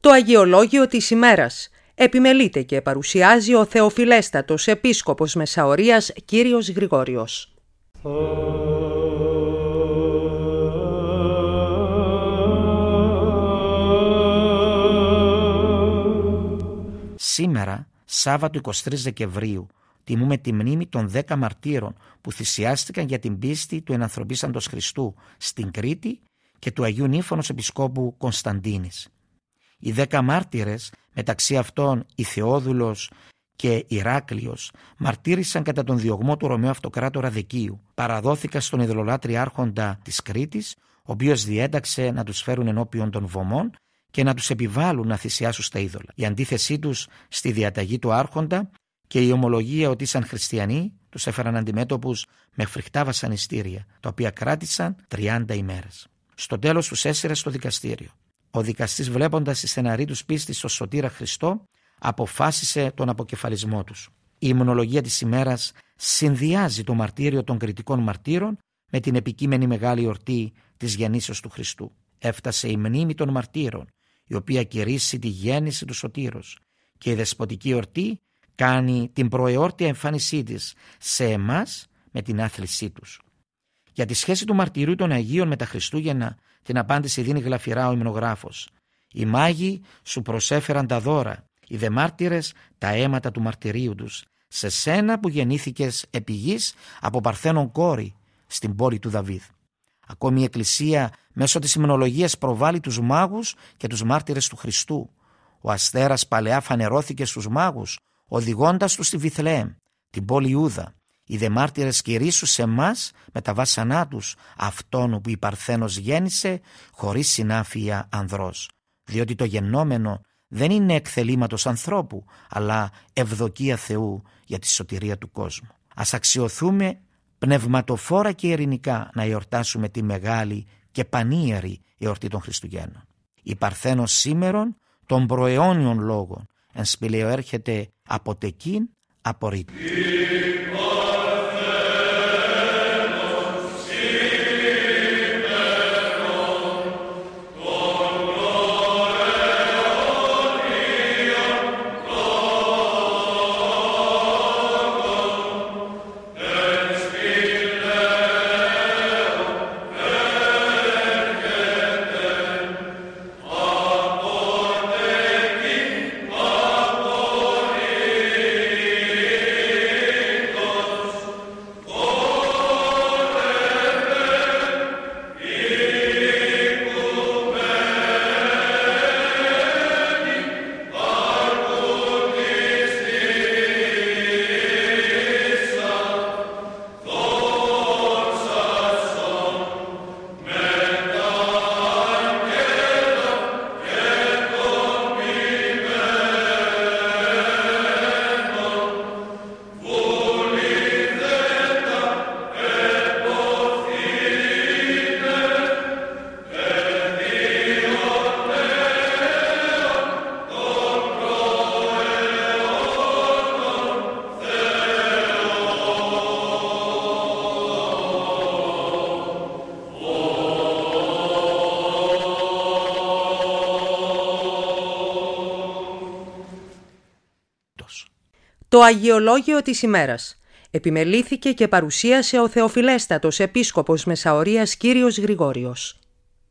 Το Αγιολόγιο της ημέρας επιμελείται και παρουσιάζει ο Θεοφιλέστατος Επίσκοπος Μεσαωρίας Κύριος Γρηγόριος. Σήμερα, Σάββατο 23 Δεκεμβρίου, τιμούμε τη μνήμη των 10 μαρτύρων που θυσιάστηκαν για την πίστη του ενανθρωπίσαντος Χριστού στην Κρήτη και του Αγίου Νύφωνος Επισκόπου Κωνσταντίνης. Οι 10 μάρτυρες, μεταξύ αυτών η Θεόδουλος και Ηράκλειος, μαρτύρησαν κατά τον διωγμό του Ρωμαίου Αυτοκράτορα Δεκίου. Παραδόθηκαν στον ειδωλολάτρη άρχοντα της Κρήτης, ο οποίος διέταξε να τους φέρουν ενώπιον των βωμών και να τους επιβάλλουν να θυσιάσουν στα είδωλα. Η αντίθεσή τους στη διαταγή του άρχοντα και η ομολογία ότι σαν χριστιανοί τους έφεραν αντιμέτωπους με φρικτά βασανιστήρια, τα οποία κράτησαν 30 ημέρες. Στο τέλος τους έσυρε στο δικαστήριο. Ο δικαστής, βλέποντας τη στεναρή τους πίστη στο σωτήρα Χριστό, αποφάσισε τον αποκεφαλισμό τους. Η υμνολογία της ημέρας συνδυάζει το μαρτύριο των κριτικών μαρτύρων με την επικείμενη μεγάλη εορτή της γεννήσεως του Χριστού. Έφτασε η μνήμη των μαρτύρων, η οποία κηρύσσει τη γέννηση του σωτήρος, και η δεσποτική εορτή κάνει την προεόρτια εμφάνισή της σε εμάς με την άθλησή τους. Για τη σχέση του μαρτυρίου των Αγίων με τα Χριστούγεννα την απάντηση δίνει γλαφυρά ο υμνογράφος. Οι μάγοι σου προσέφεραν τα δώρα, οι δε μάρτυρες τα αίματα του μαρτυρίου τους, σε σένα που γεννήθηκες επί γης από Παρθένον κόρη στην πόλη του Δαβίδ. Ακόμη η Εκκλησία μέσω της υμνολογίας προβάλλει τους μάγους και τους μάρτυρες του Χριστού. Ο αστέρας παλαιά φανερώθηκε στους μάγους, οδηγώντας τους στη Βιθλεέμ, την πόλη Ιούδα. Οι δε μάρτυρες κηρύσσουν σε εμάς με τα βάσανά τους αυτόν που η Παρθένος γέννησε χωρίς συνάφεια ανδρός. Διότι το γεννόμενο δεν είναι εκθελήματος ανθρώπου, αλλά ευδοκία Θεού για τη σωτηρία του κόσμου. Ας αξιωθούμε πνευματοφόρα και ειρηνικά να εορτάσουμε τη μεγάλη και πανίερη εορτή των Χριστουγέννων. Η Παρθένος σήμερον των προαιώνιων λόγων εν σπηλαιοέρχεται από τεκίν απορρίτου. Το Αγιολόγιο της ημέρας επιμελήθηκε και παρουσίασε ο Θεοφιλέστατος Επίσκοπος Μεσαωρίας Κύριος Γρηγόριος.